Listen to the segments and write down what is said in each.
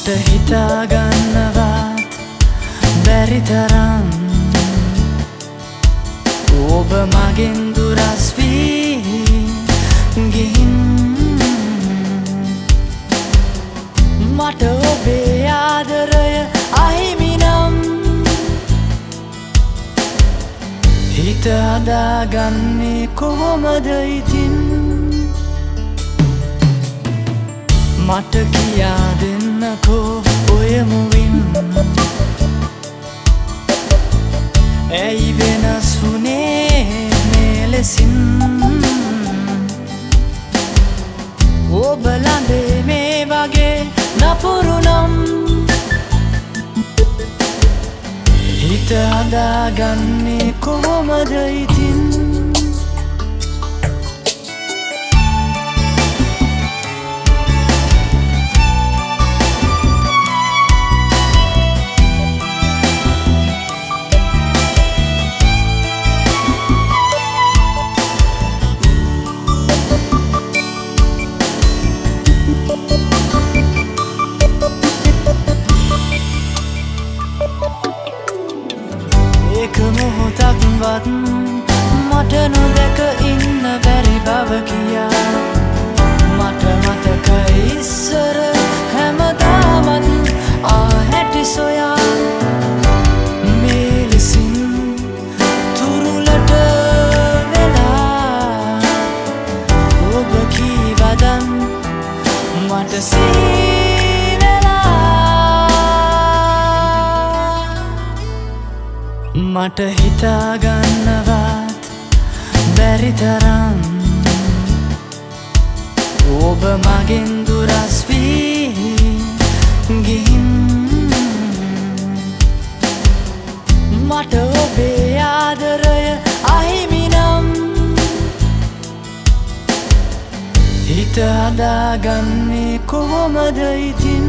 මට හිතාගන්නවත් බැරි තරම් ඔබ මගෙන් දුරස් වී ගිහින් මට ඔබේ ආදරය අහිමි නම් හිත හදාගන්නේ කොහොමද ඉතින් මට කියා දෙන්නකෝ ඔය මුවින් ඇයි වෙනස් වුනේ මේ ලෙසින් ඔබ ළඟේ මේ වගේ නපුරු නම් හිත හදාගන්නේ කොහොමද ඉතින් එක මොහොතක්වත් මට නොදැක ඉන්න බැරි බව කියා මට මතකයි ඉස්සර හැමදාමත් ආහැටි සොයා මේ ලෙසින් තුරුලට වෙලා ඔබ කීවදන් මට මට හිතාගන්නවත් බැරි තරම් ඔබ මගෙන් දුරස් වී ගිහින් මට ඔබේ ආදරය අහිමි නම් හිත හදාගන්නේ කොහොමද ඉතින්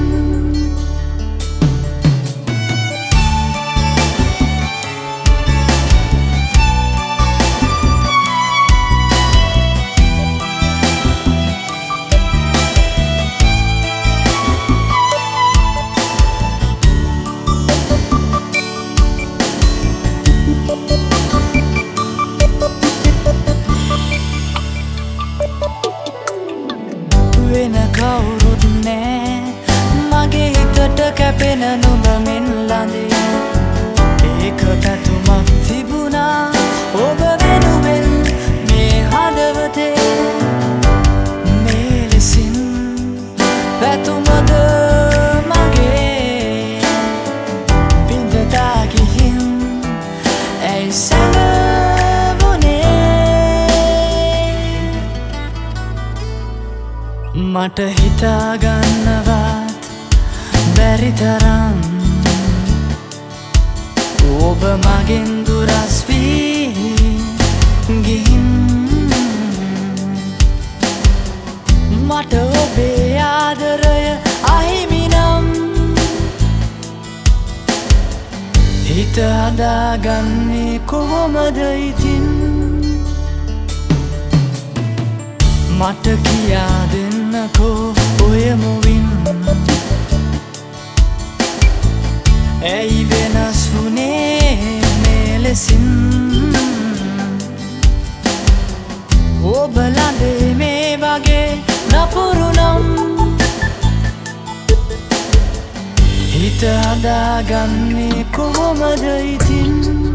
වෙන කවුරුත් නෑ මගේ හිතට කැපෙන නුඹ මෙන් ළඟේ ඒක පැතුමක් තිබුණා ඔබ වෙනුවෙන් මේ හදවතේ මේ ලෙසින් පැතුමද මගේ බිඳතා ගිහින් ඇයි මට හිතාගන්නවත් බැරි තරම් ඔබ මගෙන් දුරස් වී ගිහින් මට ඔබේ ආදරය අහිමි නම් හිත හදාගන්නේ කොහොමද ඉතින් මට කියා දෙන්නකෝ ඔය මුවින් ඇයි වෙනස් වුනේ මේ ලෙසින් ඔබ ළඟේ මේ වගේ නපුරු නම් හිත හදාගන්නේ කොහොමද ඉතින්